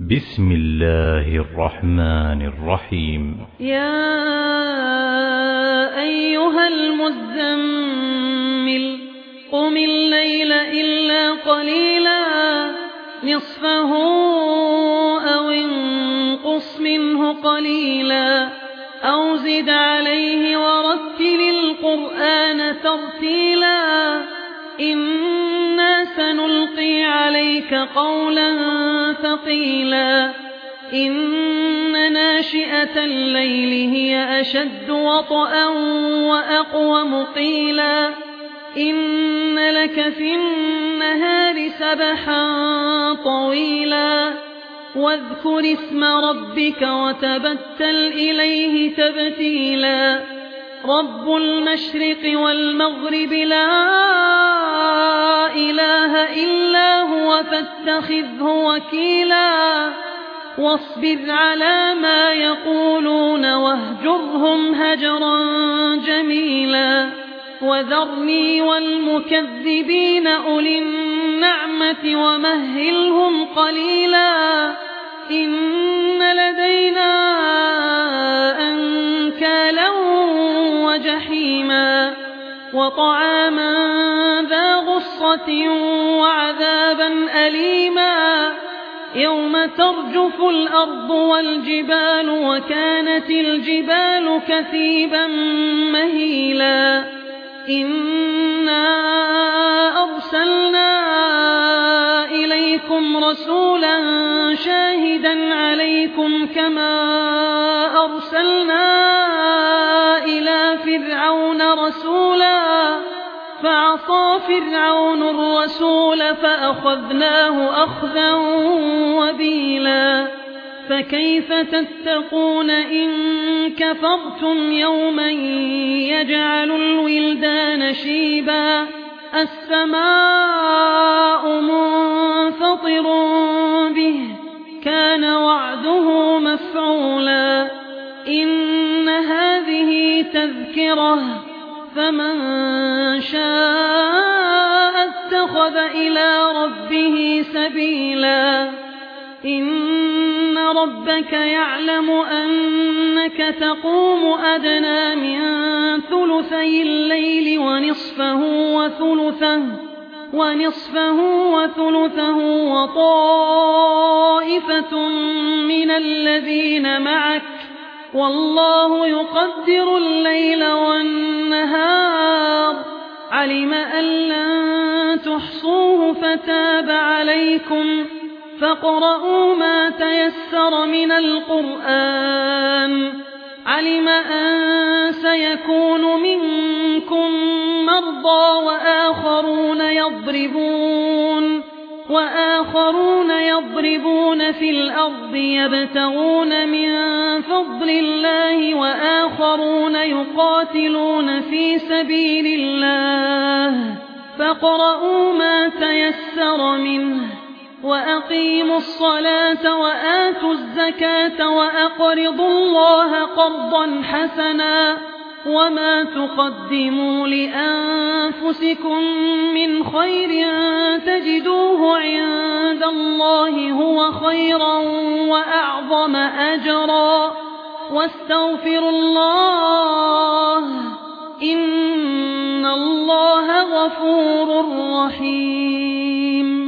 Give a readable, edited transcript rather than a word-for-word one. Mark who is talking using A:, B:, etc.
A: بسم الله الرحمن الرحيم.
B: يا أيها المزمل قم الليل إلا قليلا نصفه أو انقص منه قليلا أو زد عليه ورتل القرآن ترتيلا إنا سنلقي عليك قولا ثقيلا إن ناشئة الليل هي أشد وطئا وأقوم قيلا إن لك في النهار سبحا طويلا واذكر اسم ربك وتبتل إليه تبتيلا رب المشرق والمغرب لا إله إلا هو فاتخذه وكيلا واصبر على ما يقولون واهجرهم هجرا جميلا وذرني والمكذبين أولي النعمة ومهلهم قليلا إن لدينا أنكالا وجحيما وطعاما ذا غصة وعذابا أليما يوم ترجف الأرض والجبال وكانت الجبال كثيبا مهيلا إنا أرسلنا إليكم رسولا شاهدا عليكم كما أرسلنا إلى فرعون رسولا فعصى فرعون الرسول فأخذناه أخذا وبيلا فكيف تتقون إن كفرتم يوما يجعل الولدان شيبا السماء منفطر به كان وعده مفعولا إن هذه تذكرة فمن شاء اتخذ إلى ربه سبيلا إن ربك يعلم أنك تقوم أدنى من ثلثي الليل ونصفه وثلثه وطائفة من الذين معك والله يقدر الليل والنهار علم أن لن تحصوه فتاب عليكم فاقرؤوا ما تيسر من القرآن علم أن سيكون منكم مرضى وآخرون يضربون في الأرض يبتغون من فضل الله وآخرون يقاتلون في سبيل الله فاقرؤوا ما تيسر منه وأقيموا الصلاة وآتوا الزكاة وأقرضوا الله قرضا حسنا وما تقدموا لأنفسكم من خير تجدوه عند الله هو خيرا وأعظم أجرا واستغفروا الله إن الله غفور رحيم.